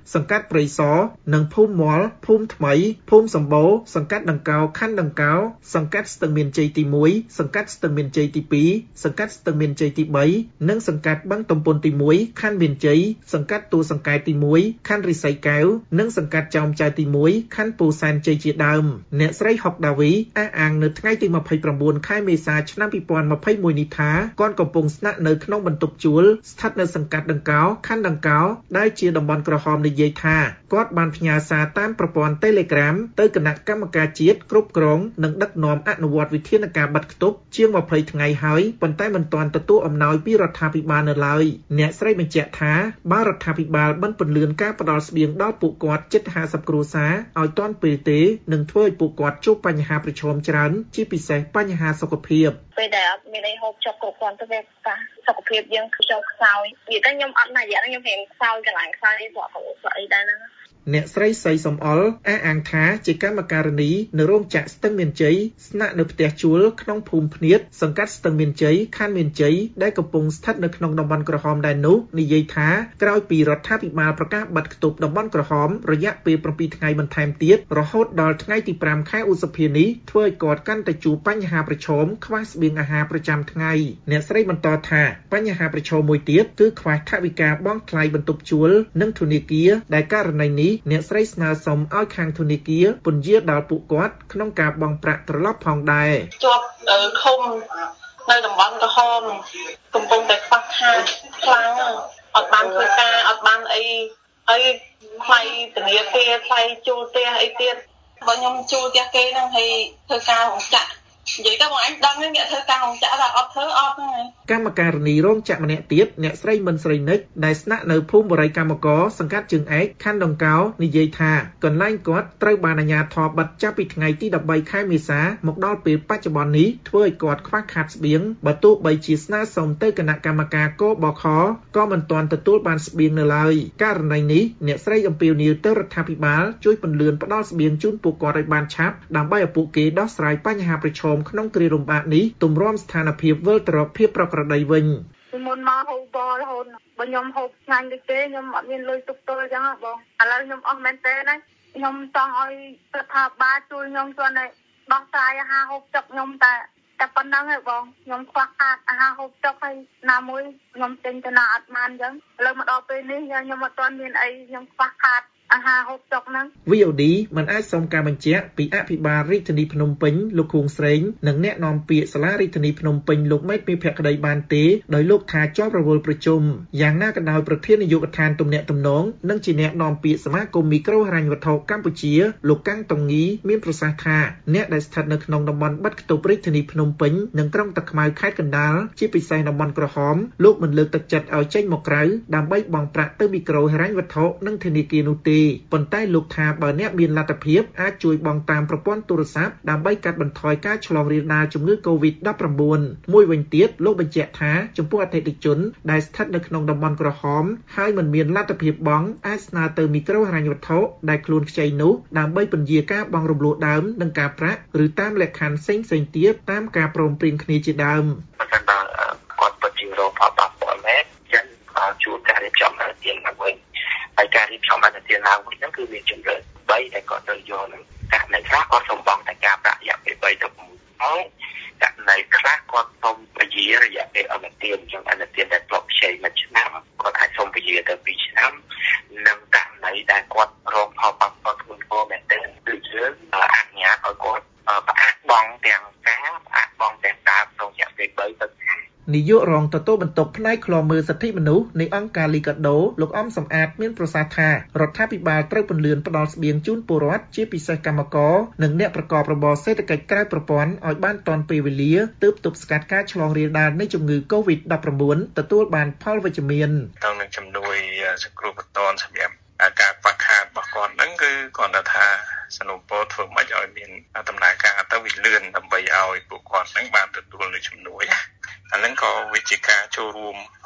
សង្កាត់ព្រៃសរនិងភូមិមាល់ភូមិថ្មីភូមិសម្បូរសង្កាត់ដង្កោខណ្ឌដង្កោសង្កាត់ស្ទឹងមានជ័យទី1សង្កាត់ស្ទឹងមានជ័យទី2សង្កាត់ស្ទឹងមានជ័យទី3និងសង្កាត់បឹងទំពុនទី1ខណ្ឌមានជ័យសង្កាត់ទួលសង្កែទី1ខណ្ឌរិស័យកែវនិងសង្កាត់ចោមចៅទី1ខណ្ឌពោធិ៍សែនជ័យជាដើមអ្នកស្រីហុកដាវីអះអាងនៅថ្ងៃទី29ខែមេសាឆ្នាំ2021នេះថាគាត់កំពុងស្នាក់នៅក្នុងបន្ទប់ជួលស្ថិតនៅសង្កាត់ដង្កោខណ្ឌដង្កោដែលជាតំបន់ក្រហមនិយាយថាគាត់បានផ្ញើសារតាមប្រព័ន្ធ Telegram ទៅគណៈកម្មការជាតិគ្រប់គ្រងនិងដឹកនាំអនុវត្តវិធានការបិទគប់ជាង20ថ្ងៃហើយប៉ុន្តែមិនទាន់ទទួលអំណោយពីរដ្ឋាភិបាលនៅឡើយអ្នកស្រីបញ្ជាក់ថាបើរដ្ឋាភិបាលបានពន្លឿនការផ្ដល់ស្បៀងដល់ពួកគាត់ជិត50គ្រួសារឲ្យទាន់ពេលទេនឹងធ្វើឲ្យពួកគាត់ជួបបញ្ហាប្រឈមច្រើនជាពិសេសបញ្ហាសុខភាពពេលដែលអត់មានអីហូបចុកគ្រប់គ្រាន់ទៅវាសុខភាពយើងគឺចុះខ្សោយនិយាយទៅខ្ញុំអត់ណារយៈខ្ញុំរៀងខ្សោយកន្លែងខ្សោយអីព្រោះអីដែរហ្នឹងអ្នកស្រីសីសំអល់អះអាងថាជាកម្មការិនីនៅរោងចក្រស្ទឹងមានជ័យស្នាក់នៅផ្ទះជួលក្នុងភូមិភ្នៀតសង្កាត់ស្ទឹងមានជ័យខណ្ឌមានជ័យដែលកំពុងស្ថិតនៅក្នុងតំបន់ក្រហមដែរនោះនិយាយថាក្រោយពីរដ្ឋាភិបាលប្រកាសបិទគប់តំបន់ក្រហមរយៈពេល7ថ្ងៃបន្ថែមទៀតរហូតដល់ថ្ងៃទី5ខែឧសភានេះធ្វើឲ្យគាត់កាន់តែជួបបញ្ហាប្រឈមខ្វះស្បៀងអាហារប្រចាំថ្ងៃអ្នកស្រីបន្តថាបញ្ហាប្រឈមមួយទៀតគឺខ្វះថវិកាបង់ថ្លៃបន្ទប់ជួលនិងធនាគារដែលករណីនេះអ្នកស្រីស្នើសុំឲ្យខាងធនាគារពន្យាដល់ពួកគាត់ក្នុងការបង់ប្រាក់ត្រឡប់ផងដែរជាប់ឃុំនៅតំបន់ក្រហមកំពុងតែខ្វះខាតខ្លាំងអត់បានធ្វើការអត់បានអីហើយថ្លៃធនាគារថ្លៃជួលផ្ទះអីទៀតបើខ្ញុំជួលផ្ទះគេហ្នឹងហើយធ្វើការរោងចក្រនិយាយទៅបងអញដឹងអ្នកធ្វើការរោងចក្រដល់អត់ធ្វើអត់ហ្នឹងកម្មការិនីរោងចក្រម្នាក់ទៀតអ្នកស្រីមិនស្រីនិចដែលស្នាក់នៅភូមិបរិយកម្មករសង្កាត់ជើងឯកខណ្ឌដង្កោនិយាយថាកន្លែងគាត់ត្រូវបានអាជ្ញាធរបិទចាប់ពីថ្ងៃទី13ខែមេសាមកដល់ពេលបច្ចុប្បន្ននេះធ្វើឲ្យគាត់ខ្វះខាតស្បៀងបើទោះបីជាស្នើសុំទៅគណៈកម្មការកបខក៏មិនទាន់ទទួលបានស្បៀងនៅឡើយករណីនេះអ្នកស្រីអំពាវនាវទៅរដ្ឋាភិបាលជួយពន្លឿនផ្ដល់ស្បៀងជូនពួកគាត់ឲ្យបានឆាប់ដើម្បីឲ្យពួកគេដោះស្រាយបញ្ហាប្រឈមក្នុងគ្រាលំបាកនេះទម្រាំស្ថានភាពវិលទៅរកភាពប្រក្រតីវិញមុនមកហូបបរហូតបើខ្ញុំហូបឆ្ងាញ់ដូចទេខ្ញុំអត់មានលុយទុកទល់អញ្ចឹងបងឥឡូវខ្ញុំអស់មែនទេណាខ្ញុំចង់ឲ្យរដ្ឋាភិបាលជួយខ្ញុំជួយឲ្យដោះស្រាយអាហារហូបចុកខ្ញុំតែប៉ុណ្្នឹងឯងបងខ្ញុំខ្វះខាតអាហារហូបចុកហើយណាមួយខ្ញុំទិញទៅណាអត់បានអញ្ចឹងឥឡូវមកដល់ពេលនេះខ្ញុំអត់ទាន់មានអីខ្ញុំខ្វះខាតអាហារហូបចុកហ្នឹង VOD មិនអាចសុំការបញ្ជាក់ពីអភិបាលរាជធានីភ្នំពេញលោកខួងស្រេងនិងអ្នកនាំពាក្យសាលារាជធានីភ្នំពេញលោកមេតមេភក្តីបានទេដោយលោកថាជាប់រវល់ប្រជុំយ៉ាងណាក៏ដោយប្រធាននាយកដ្ឋានទំនាក់ទំនងនិងជាអ្នកនាំពាក្យសមាគមមីក្រូហិរញ្ញវត្ថុកម្ពុជាលោកកាំងតុងងីមានប្រសាសន៍ថាអ្នកដែលស្ថិតនៅក្នុងតំបន់បិទគប់រាជធានីភ្នំពេញនិងក្រុងតាខ្មៅខេត្តកណ្ដាលជាពិសេសតំបន់ក្រហមលោកមិនលើកទឹកចិត្តឲ្យចេញមកក្រៅដើម្បីបង់ប្រាក់ទៅមីក្រូហិរញ្ញវត្ថុនិងធនាគារនោះទេប៉ុន្តែលោកថាបើអ្នកមានលទ្ធភាពអាចជួយបង់តាមប្រព័ន្ធទូរស័ព្ទដើម្បីកាត់បន្ថយការឆ្លងរាលដាលជំងឺ COVID-19 មួយវិញទៀតលោកបញ្ជាក់ថាចំពោះអតិថិជនដែលស្ថិតនៅក្នុងតំបន់ក្រហមហើយមិនមានលទ្ធភាពបង់អាចស្នើទៅមីក្រូហិរញ្ញវត្ថុដែលខ្លួនខ្ចីនោះដើម្បីពន្យាការបង់រំលោះដើមនិងការប្រាក់ឬតាមលក្ខខណ្ឌផ្សេងៗទៀតតាមការព្រមព្រៀងគ្នាជាដើមបើសិនបើគាត់ពិតជារងផលប៉ះពាល់មែនចឹងជួបការរៀបចំអនុទានឡើងវិញហើយការរៀបចំអនុទានឡើងវិញហ្នឹងគឺមានជំរឿន3ដែលគាត់ត្រូវយកនឹងករណីខ្លះគាត់សុំបង់តែការប្រាក់រយៈពេល3ទៅ6ហើយករណីខ្លះគាត់សុំពជារយៈពេលអនុទានចឹងអនុទានដែលធ្លាប់ខ្ចីមួយឆ្នាំគាត់អាចសុំពជាទៅ2ឆ្នាំនិងករណីដែលគាត់រងផលប៉ះពាល់ធ្ងន់ធ្ងរមែនទែនគឺយើងអនុញ្ញាតឲ្យគាត់ផ្អាកបង់ទាំងការផ្អាកបង់ទាំងការក្នុងរយៈពេល3ទៅនាយករងទទួលបន្ទុកផ្នែកឃ្លាំមើលសិទ្ធិមនុស្សនៃអង្គការលីកាដូលោកអំសំអាតមានប្រសាសន៍ថារដ្ឋាភិបាលត្រូវពន្លឿនផ្ដល់ស្បៀងជូនពលរដ្ឋជាពិសេសកម្មករនិងអ្នកប្រកបរបរសេដ្ឋកិច្ចក្រៅប្រព័ន្ធឲ្យបានទាន់ពេលវេលាទើបទប់ស្កាត់ការឆ្លងរាលដាលនៃជំងឺ COVID-19 ទទួលបានផលវិជ្ជមានទៅនឹងជំនួយសង្គ្រោះបន្ទាន់សម្រាប់ការខ្វះខាតរបស់គាត់ហ្នឹងគឺគាត់ថាសនុពរធ្វើមិនឲ្យមានដំណើរការទៅវាលឿនដើម្បីឲ្យពួកគាត់ហ្នឹងបានទទួលនូវជំនួយអាហ្នឹងក៏វាជាការចូលរួម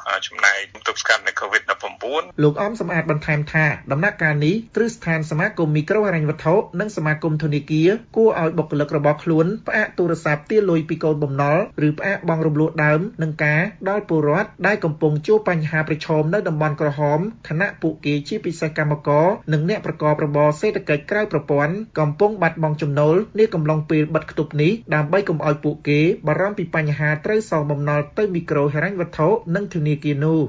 ចំណាយទប់ស្កាត់នៅ COVID-19 លោកអមសំអាតបន្ថែមថាដំណាក់កាលនេះគ្រឹះស្ថានសមាគមមីក្រូហិរញ្ញវត្ថុនិងសមាគមធនាគារគួរឲ្យបុគ្គលិករបស់ខ្លួនផ្អាកទូរស័ព្ទទារលុយពីកូនបំណុលឬផ្អាកបង់រំលោះដើមនឹងការដល់ពលរដ្ឋដែលកំពុងជួបបញ្ហាប្រឈមនៅតំបន់ក្រហមខណៈពួកគេជាពិសេសកម្មករនិងអ្នកប្រកបរបរសេដ្ឋកិច្ចក្រៅប្រព័ន្ធកំពុងបាត់បង់ចំណូលនាកំឡុងពេលបិទគប់នេះដើម្បីកុំឲ្យពួកគេបារម្ភពីបញ្ហាត្រូវសងបំណុលទៅមីក្រូហិរញ្ញវត្ថុនិងធនាគារនោះ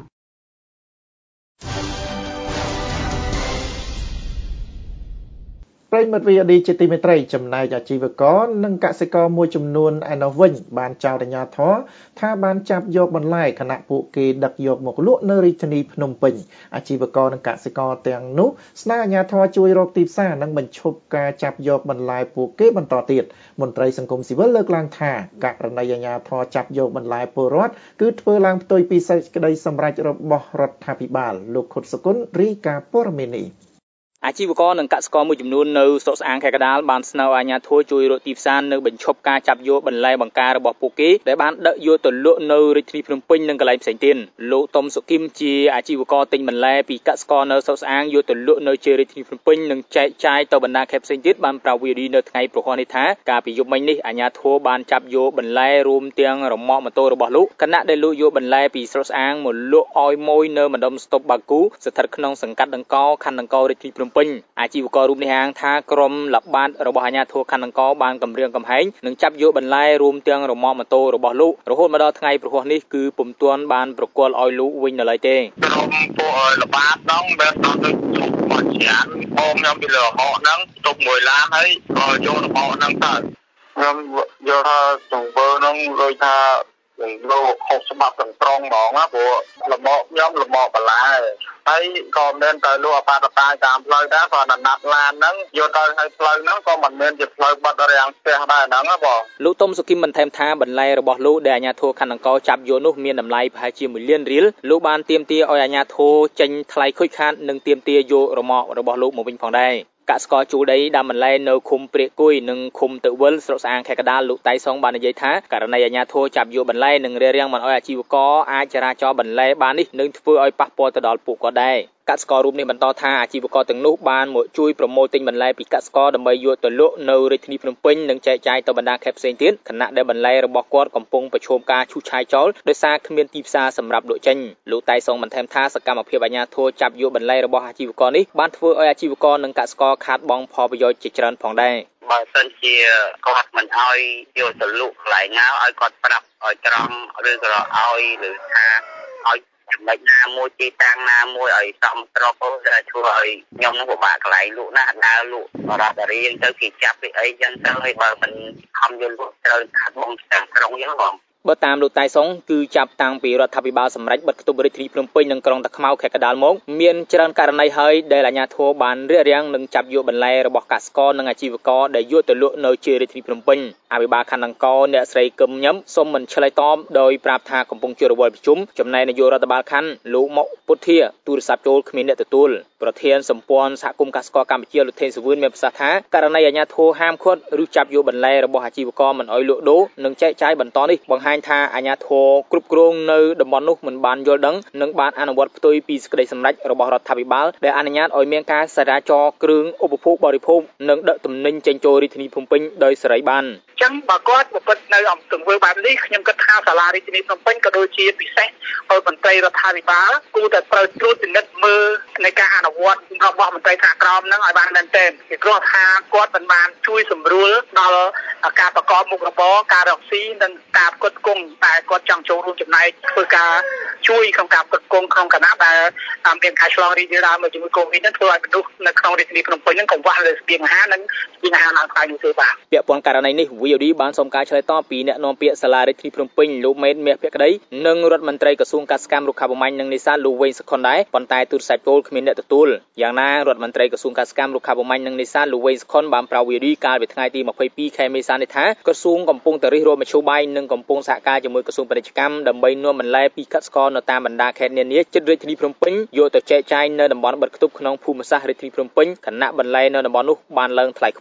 ប្រិយមិត្ត VOD ជាទីមេត្រីចំណែកអាជីវករនិងកសិករមួយចំនួនឯណោះវិញបានចោទអាជ្ញាធរថាបានចាប់យកបន្លែខណៈពួកគេដឹកយកមកលក់នៅរាជធានីភ្នំពេញអាជីវករនិងកសិករទាំងនោះស្នើអាជ្ញាធរជួយរកទីផ្សារនិងបញ្ឈប់ការចាប់យកបន្លែពួកគេបន្តទៀតមន្ត្រីសង្គមស៊ីវិលលើកឡើងថាករណីអាជ្ញាធរចាប់យកបន្លែពលរដ្ឋគឺធ្វើឡើងផ្ទុយពីសេចក្តីសម្រេចរបស់រដ្ឋាភិបាលលោកខុតសុគន្ធរាយការណ៍ព័ត៌មាននេះអាជីវករនិងកសិករមួយចំនួននៅស្រុកស្អាងខេត្តកណ្ដាលបានស្នើអាជ្ញាធរជួយរកទីផ្សារនិងបញ្ឈប់ការចាប់យកបន្លែបង្ការរបស់ពួកគេដែលបានដឹកយកទៅលក់នៅរាជធានីភ្នំពេញនិងកន្លែងផ្សេងទៀតលោកតុំសុគីមជាអាជីវករទិញបន្លែពីកសិករនៅស្រុកស្អាងយកទៅលក់នៅរាជធានីភ្នំពេញនិងចែកចាយទៅបណ្ដាខេត្តផ្សេងទៀតបានប្រាប់វីឌីនៅថ្ងៃប្រហ័សនេះថាកាលពីយប់មិញនេះអាជ្ញាធរបានចាប់យកបន្លែរួមទាំងរ៉ឺម៉កម៉ូតូរបស់លោកខណៈដែលលោកយកបន្លែពីស្រុកស្អាងមកលក់ឲ្យមួយនៅម្ដុំស្តុបបាគូស្ថិតក្នុងសង្កាត់ដង្កោខណ្ឌដង្កោរាជធានីភ្នំពេញអាជីវកររូបនេះអាងថាក្រុមល្បាតរបស់អាជ្ញាធរខណ្ឌដង្កោបានគម្រាមកំហែងនិងចាប់យកបន្លែរួមទាំងរ៉ឺម៉កម៉ូតូរបស់លោករហូតមកដល់ថ្ងៃប្រហ័សនេះគឺពុំទាន់បានប្រគល់ឲ្យលោកវិញនៅឡើយទេក្រុមពួកល្បាតហ្នឹងបានដល់ទៅជុំមកច្រើនបងខ្ញុំពីលើហោហ្នឹងទុកមួយឡានហើយក៏យករបស់ហ្នឹងទៅខ្ញុំយល់ថាចង្វើហ្នឹងដូចថាលោកខុសច្បាប់ទាំងត្រង់ហ្មងណាព្រោះលំអខ្ញុំលំអបន្លែហើយក៏មានតែលោកអបតតាយតាមផ្លូវដែរក៏ណាត់ឡានហ្នឹងយកទៅឲ្យផ្លូវហ្នឹងក៏មិនមានជាផ្លូវបាត់រាំងផ្ទះដែរហ្នឹងណាបងលោកតុំសុគីមបន្ថែមថាបន្លែរបស់លោកដែលអាជ្ញាធរខណ្ឌដង្កោចាប់យកនោះមានតម្លៃប្រហែលជា1លានរៀលលោកបានទាមទារឲ្យអាជ្ញាធរចេញថ្លៃខូចខាតនិងទាមទារយករ៉ឺម៉ករបស់លោកមកវិញផងដែរកសិករជួលដីដាំបន្លែនៅឃុំព្រាកគួយនិងឃុំទៅវិលស្រុកស្អាងខេត្តកណ្ដាលលោកតៃសុងបាននិយាយថាករណីអាជ្ញាធរចាប់យកបន្លែនិងរារាំងមិនឲ្យអាជីវករអាចចរាចរបន្លែបាននេះនឹងធ្វើឲ្យប៉ះពាល់ទៅដល់ពួកគាត់ដែរកសិកររូបនេះបន្តថាអាជីវករទាំងនោះបានមកជួយប្រមូលទិញបន្លែពីកសិករដើម្បីយកទៅលក់នៅរាជធានីភ្នំពេញនិងចែកចាយទៅបណ្ដាខេត្តផ្សេងទៀតខណៈដែលបន្លែរបស់គាត់កំពុងប្រឈមការឈូសឆាយចោលដោយសារគ្មានទីផ្សារសម្រាប់លក់ចេញលោកតៃសុងបន្ថែមថាសកម្មភាពអាជ្ញាធរចាប់យកបន្លែរបស់អាជីវករនេះបានធ្វើឲ្យអាជីវករនិងកសិករខាតបង់ផលប្រយោជន៍ជាច្រើនផងដែរបើសិនជាគាត់មិនអោយយកទៅលក់កន្លែងណាឲ្យគាត់ប្រាប់ឲ្យត្រង់ឬក៏ឲ្យឬថាឲ្យចំណុចណាមួយទីតាំងណាមួយឲ្យសមស្របទៅជួយឲ្យខ្ញុំនឹងពិបាកកន្លែងលក់ណាដើរលក់រត់រៀងទៅគេចាប់ពីអីចឹងទៅហើយបើមិនខំយកលក់ត្រូវខាត់បងទាំងក្រុងចឹងបងបើតាមលោកតៃសុងគឺចាប់តាំងពីរដ្ឋាភិបាលសម្រេចបិទគប់រាជធានីភ្នំពេញនិងក្រុងតាខ្មៅខេត្តកណ្ដាលមកមានច្រើនករណីហើយដែលអាជ្ញាធរបានរារាំងនិងចាប់យកបន្លែរបស់កសិករនិងអាជីវករដែលយកទៅលក់នៅជារាជធានីភ្នំពេញអភិបាលខណ្ឌដង្កោអ្នកស្រីកឹមញឹមសូមមិនឆ្លើយតបដោយប្រាប់ថាកំពុងជួបរវល់ប្រជុំចំណែកនាយករដ្ឋបាលខណ្ឌលោកមុកពុធាទូរស័ព្ទចូលគ្មានអ្នកទទួលប្រធានសម្ព័ន្ធសហគមន៍កសិករកម្ពុជាលោកថេងសវឿនមានប្រសាសន៍ថាករណីអាជ្ញាធរហាមឃាត់ឬចាប់យកបន្លែរបស់អាជីវករមិនឲ្យលក់ដូរនិងចែកចាយបន្តនេះបង្ហាញថាអាជ្ញាធរគ្រប់គ្រងនៅតំបន់នោះមិនបានយល់ដឹងនិងបានអនុវត្តផ្ទុយពីសេចក្តីសម្រេចរបស់រដ្ឋាភិបាលដែលអនុញ្ញាតឲ្យមានការចរាចរគ្រឿងឧបភោគបរិភោគនិងដឹកទំនិញចេញចូលរាជធានីភ្នំពេញដោយសេរីបានចឹងបើគាត់ប្រព្រឹត្តនៅអំទង្វើបែបនេះខ្ញុំគិតថាសាលារាជធានីភ្នំពេញក៏ដូចជាពិសេសឲ្យមន្ត្រីរដ្ឋាភិបាលគួរតែត្រូវត្រួតពិនិត្យមើលในការអនុវត្តរបស់មន្ត្រីថ្នាក់ក្រោមហ្នឹងឲ្យបានមែនទែនពីព្រោះថាគាត់មិនបានជួយសម្រួលដល់ការប្រកបមុខរបរការរកស៊ីនិងការផ្គត់ផ្គង់តែគាត់ចង់ចូលរួមចំណែកធ្វើការជួយក្នុងការផ្គត់ផ្គង់ក្នុងគណៈដែលមានការឆ្លងរីករាលដាលមកជាមួយ COVID ហ្នឹងធ្វើឲ្យមនុស្សនៅក្នុងរាជធានីភ្នំពេញហ្នឹងកង្វះលើស្បៀងអាហារនិងស្បៀងអាហារឡើងថ្លៃនោះទេបាទពាក់ព័ន្ធករណីនេះ VOD បានសូមការឆ្លើយតបពីអ្នកនាំពាក្យសាលារាជធានីភ្នំពេញលោកមេតមាសភក្តីនិងរដ្ឋមន្ត្រីក្រសួងកសិកម្មរុក្ខាប្រមាញ់និងនេសាទលោកវែងសុខុនដែរប៉ុន្តែទូរស័ព្ទចូលគ្មានអ្នកទទួលយ៉ាងណារដ្ឋមន្ត្រីក្រសួងកសិកម្មរុក្ខាប្រមាញ់និងនេសាទលោកវែងសុខុនបានប្រាប់ VOD កាលពីថ្ងៃទី22ខែមេសានេះថាក្រសួងកំពុងតែរិះរកមធ្យោបាយនិងកំពុងសហការជាមួយក្រសួងពាណិជ្ជកម្មដើម្បីនាំបន្លែពីកសិករនៅតាមបណ្ដាខេត្តនានាជិតរាជធានីភ្នំពេញយកទៅចែកចាយនៅតំបន់បិទគប់ក្នុងភូមិសាស្ត្ររាជធានីភ្នំពេញខណៈបន្លែនៅតំបន់នោះបានឡើងថ្លៃខ្ពស់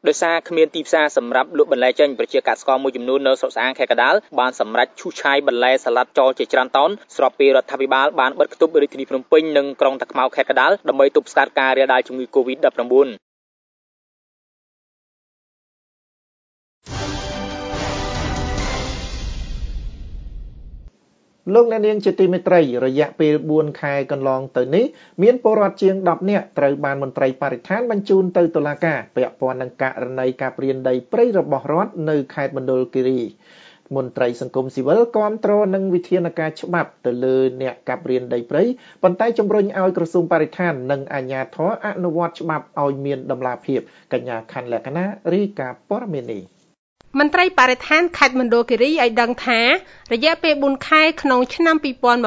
ដោយសារគ្មានទីផ្សារសម្រាប់លក់បន្លែចេញប្រជាកសិករមួយចំនួននៅស្រុកស្អាងខេត្តកណ្ដាលបានសម្រេចឈូសឆាយបន្លែសាឡាត់ចោលជាច្រើនតោនស្របពេលរដ្ឋាភិបាលបានបិទគប់រាជធានីភ្នំពេញនិងក្រុងតាខ្មៅខេត្តកណ្ដាលដើម្បីទប់ស្កាត់ការរាលដាលជំងឺ Covid-19 លោកអ្នកនាងជាទីមេត្រីរយៈពេល4ខែកន្លងទៅនេះមានពលរដ្ឋជាង10នាក់ត្រូវបានមន្ត្រីបរិស្ថានបញ្ជូនទៅតុលាការពាក់ព័ន្ធនឹងករណីកាប់រានដីព្រៃរបស់រដ្ឋនៅខេត្តមណ្ឌលគិរីមន្ត្រីសង្គមស៊ីវិលគាំទ្រនឹងវិធានការច្បាប់ទៅលើអ្នកកាប់រានដីព្រៃប៉ុន្តែជំរុញឲ្យក្រសួងបរិស្ថាននិងអាជ្ញាធរអនុវត្តច្បាប់ឲ្យមានតម្លាភាពកញ្ញាខណ្ឌលក្ខណារាយការណ៍ព័ត៌មាននេះមន្ត្រីបរិស្ថានខេត្តមណ្ឌលគិរីឲ្យដឹងថារយៈពេល4ខែក្នុងឆ្នាំ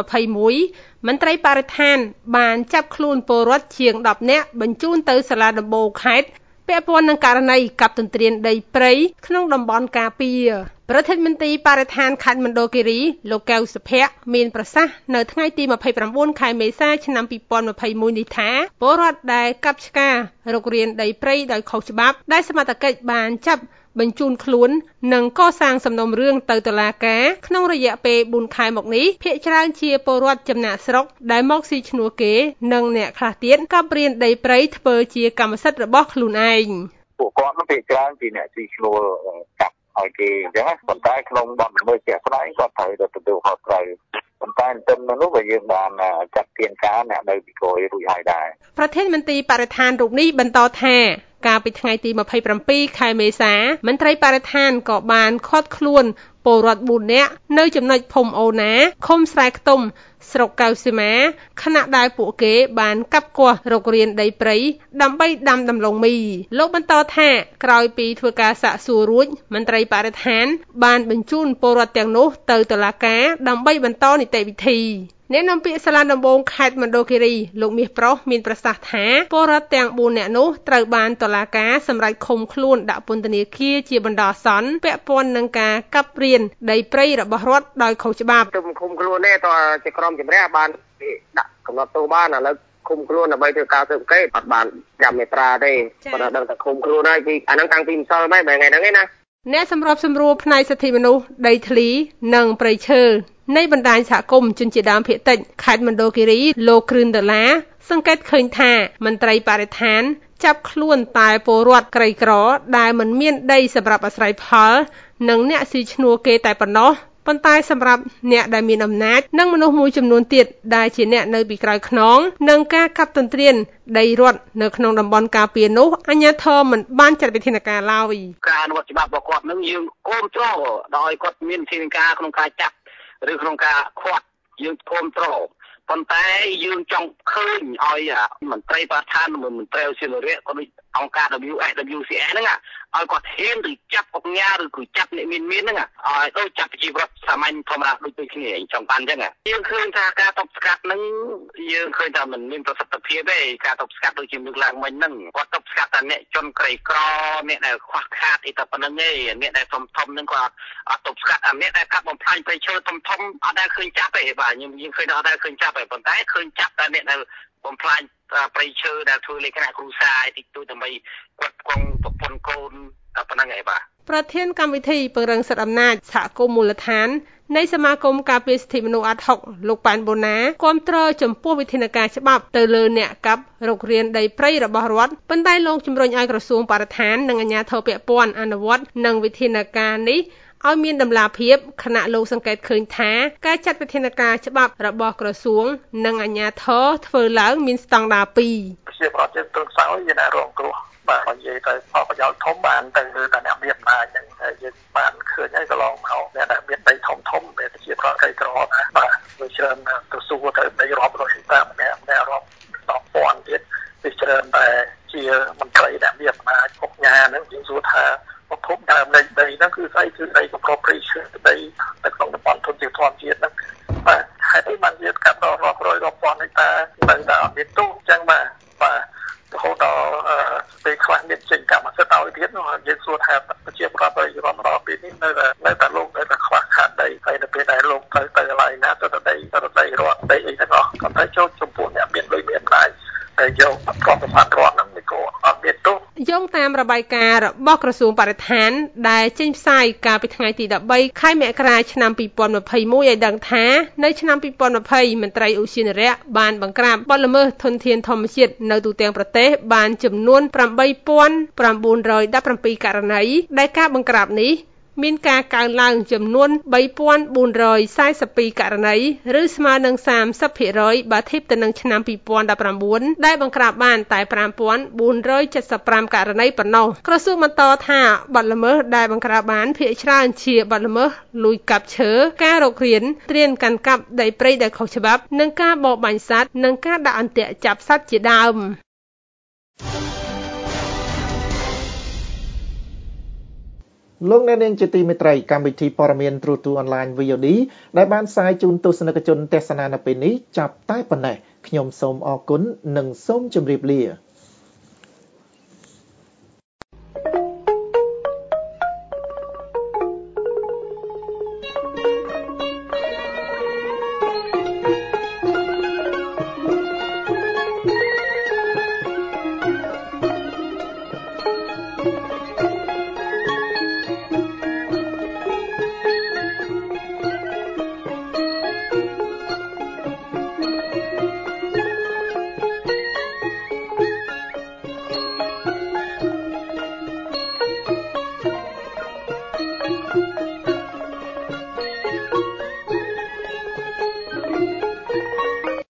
2021មន្ត្រីបរិស្ថានបានចាប់ខ្លួនពលរដ្ឋជាង10នាក់បញ្ជូនទៅសាលាដំបូងខេត្តពាក់ព័ន្ធនឹងករណីកាប់ទន្ទ្រានដីព្រៃក្នុងតំបន់ការពារប្រធានមន្ត្រីបរិស្ថានខេត្តមណ្ឌលគិរីលោកកៅសុភ័ក្រមានប្រសាសន៍នៅថ្ងៃទី29ខែមេសាឆ្នាំ2021នេះថាពលរដ្ឋដែលកាប់ឆ្ការរុករានដីព្រៃដោយខុសច្បាប់ដែលសមត្ថកិច្ចបានចាប់បញ្ជូនខ្លួននិងកសាងសំណុំរឿងទៅតុលាការក្នុងរយៈពេល4ខែមកនេះភាគច្រើនជាពលរដ្ឋចំណាក់ស្រុកដែលមកស៊ីឈ្នួលគេនិងអ្នកខ្លះទៀតកាប់រានដីព្រៃធ្វើជាកម្មសិទ្ធិរបស់ខ្លួនឯងពួកគាត់នឹងភាគច្រើនជាអ្នកស៊ីឈ្នួលកាប់ឲ្យគេអញ្ចឹងប៉ុន្តែក្នុងបទល្មើសជាក់ស្ដែងគាត់ត្រូវទៅទទួលខុសត្រូវប៉ុន្តែទន្ទឹមនោះក៏យើងបានចាត់ទានការអ្នកនៅពីក្រោយរួចហើយដែរប្រធានមន្ត្រីបរិស្ថានរូបនេះបន្តថាកាលពីថ្ងៃទី27ខែមេសមន្ត្រីបរិស្ថានក៏បានឃាត់ខ្លួនពលរដ្ឋ4នាក់នៅចំណុចភូមិអូណាឃុំស្រែខ្ទុំស្រុកកៅសីមាខណៈដែលពួកគេបានកាប់គាស់រុករានដីព្រៃដើម្បីដាំដំឡូងមីលោកបន្តថាក្រោយពីធ្វើការសាកសួររួចមន្ត្រីបរិស្ថានបានបញ្ជូនពលរដ្ឋទាំងនោះទៅតុលាការដើម្បីបន្តនីតិវិធីអ្នកនាំពាក្យសាលាដំបងខេត្តមណ្ឌលគិរីលោកមាសប្រុសមានប្រសាសន៍ថាពលរដ្ឋទាំង4នាក់នោះត្រូវបានតុលាការសម្រេចឃុំខ្លួនដាក់ពន្ធនាគារជាបណ្ដោះអាសន្នពាក់ព័ន្ធនឹងការកាប់រានដីព្រៃរបស់រដ្ឋដោយខុសច្បាប់ទៅឃុំខ្លួនទេតើជាក្រុមជំរះបានដាក់កំណត់ទោសបានឥឡូវឃុំខ្លួនដើម្បីធ្វើការស៊ើបអង្កេតអត់បានចាំមេត្រាទេប៉ុន្តែដឹងតែឃុំខ្លួនហើយពីអាហ្នឹងតាំងពីម្សិលមិញថ្ងៃហ្នឹងឯណាអ្នកសម្របសម្រួលផ្នែកសិទ្ធិមនុស្សដីធ្លីនិងព្រៃឈើនៃបណ្ដាញសហគមន៍ជនជាតិដើមភាគតិចខេត្តមណ្ឌលគិរីលោកគ្រឿនដុល្លារសង្កេតឃើញថាមន្ត្រីបរិស្ថានចាប់ខ្លួនតែពលរដ្ឋក្រីក្រដែលមិនមានដីសម្រាប់អាស្រ័យផលនិងអ្នកស៊ីឈ្នួលគេតែប៉ុណ្ណោះប៉ុន្តែសម្រាប់អ្នកដែលមានអំណាចនិងមនុស្សមួយចំនួនទៀតដែលជាអ្នកនៅពីក្រោយខ្នងនឹងការកាប់ទន្ទ្រានដីរដ្ឋនៅក្នុងតំបន់ការពារនោះអាជ្ញាធរមិនបានចាត់វិធានការឡើយការអនុវត្តច្បាប់របស់គាត់នឹងយើងគាំទ្រដោយគាត់មានវិធានការក្នុងការចាប់ឬក្នុងការឃាត់យើងគាំទ្រប៉ុន្តែយើងចង់ឃើញឲ្យមន្ត្រីបរិស្ថាននិងមន្ត្រីឧស្សាហកម្មក៏ដូចអង្គការ WSWCS ហ្នឹងឲ្យគាត់ហ៊ានឬចាប់អង្គការឬគឺចាប់អ្នកមានហ្នឹងឲ្យដូចចាប់ប្រជាពលរដ្ឋសាមញ្ញធម្មតាដូចគ្នាចង់បានអញ្ចឹងយើងឃើញថាការតបស្កាត់ហ្នឹងយើងឃើញថាมันមានប្រសិទ្ធភាពទេការតបស្កាត់ដូចជាលើកឡើងមិញហ្នឹងគាត់តបស្កាត់តែអ្នកជនក្រីក្រអ្នកដែលខ្វះខាតអីតែប៉ុណ្្នឹងទេអ្នកដែលធំហ្នឹងគាត់អត់តបស្កាត់អ្នកដែលកាប់បំផ្លាញព្រៃឈើធំអត់ដែលឃើញចាប់ទេបាទយើងឃើញអត់ដែលឃើញចាប់ទេប៉ុន្តែឃើញចាប់តែអ្នកដែលបំផ្លាញព្រៃឈើដែលធ្វើលក្ខណៈគ្រួសារតិចតួចដើម្បីគាត់គង់ប្រពន្ធកូនតែប៉ុណ្្នឹងឯងបាទប្រធានកម្មវិធីពង្រឹងសិទ្ធិអំណាចសហគមន៍មូលដ្ឋាននៃសមាគមការពារសិទ្ធិមនុស្សអាត់ហុកលោកប៉ែនបូណាគាំទ្រចំពោះវិធានការច្បាប់ទៅលើអ្នកកាប់រុករានដីព្រៃរបស់រដ្ឋប៉ុន្តែលោកជំរុញឲ្យក្រសួងបរិស្ថាននិងអាជ្ញាធរពាក់ព័ន្ធអនុវត្តនឹងវិធានការនេះឲ្យមានតម្លាភាពខណៈលោកសង្កេតឃើញថាការចាត់វិធានការច្បាប់របស់ក្រសួងនិងអាជ្ញាធរធ្វើឡើងមានស្តង់ដារ2 ប្រជាពលរដ្ឋយើងទន់ខ្សោយយើងរងគ្រោះបាទនិយាយទៅផលប្រយោជន៍ធំបានទៅលើតែអ្នកមានអំណាចហ្នឹងយើងបានឃើញហើយកន្លងមកអ្នកដែលមានដីធំដែលប្រជាពលរដ្ឋក្រីក្រណាបាទវាច្រើនទៅសួរទៅដីរាប់រយហិកតាម្នាក់រាប់10ពាន់ទៀតវាច្រើនតែជាមន្ត្រីដែលមានអំណាចគ្រប់ញ៉ាហ្នឹងយើងសួរថាប្រភពដើមនៃដីហ្នឹងគឺស្អីគឺដីប្រកបព្រៃឈើដីនៅក្នុងតំបន់ធនធានធម្មជាតិហ្នឹងបាទហេតុអីបានយើងកាត់ដល់រាប់រយរាប់ពាន់ហិកតានៅតែអត់មានទូអញ្ចឹងបាទរហូតដល់ពេលខ្លះមានចេញកម្មសិទ្ធិឲ្យទៀតយើងសួរថាប្រជាពលរដ្ឋរាប់រយពេលនេះនៅតែលោកនៅតែខ្វះខាតដីហើយនៅពេលដែលលោកទៅកន្លែងណាទៅដីរដ្ឋដីអីទាំងអស់ក៏តែចូលចំពោះអ្នកមានលុយមានអំណាចតែយកប្រព័ន្ធរដ្ឋហ្នឹងក៏អត់មានទូយោងតាមរបាយការណ៍របស់ក្រសួងបរិស្ថានដែលចេញផ្សាយកាលពីថ្ងៃទី13ខែមករាឆ្នាំ2021ឲ្យដឹងថានៅឆ្នាំ2020មន្ត្រីឧទ្យានុរក្សបានបង្ក្រាបបទល្មើសធនធានធម្មជាតិនៅទូទាំងប្រទេសបានចំនួន 8,917 ករណីដែលការបង្ក្រាបនេះមានការកើនឡើងចំនួន 3,442 ករណីឬស្មើនឹង 30% បើធៀបទៅនឹងឆ្នាំ2019ដែលបង្ក្រាបបានតែ 5,475 ករណីប៉ុណ្ណោះក្រសួងបន្តថាបទល្មើសដែលបង្ក្រាបបានភាគច្រើនជាបទល្មើសលួចកាប់ឈើការរកឃ្លានត្រានកាន់កាប់ដីព្រៃដែលខុសច្បាប់និងការបរបាញ់សត្វនិងការដាក់អន្ទាក់ចាប់សត្វជាដើមលោកអ្នកនាងជាទីមេត្រីកម្មវិធីព័ត៌មានទ្រូទូអនឡាញ VOD ដែលបានផ្សាយជូនទស្សនិកជនទស្សនានៅពេលនេះចាប់តែប៉ុណ្ណេះខ្ញុំសូមអរគុណនិងសូមជម្រាបលា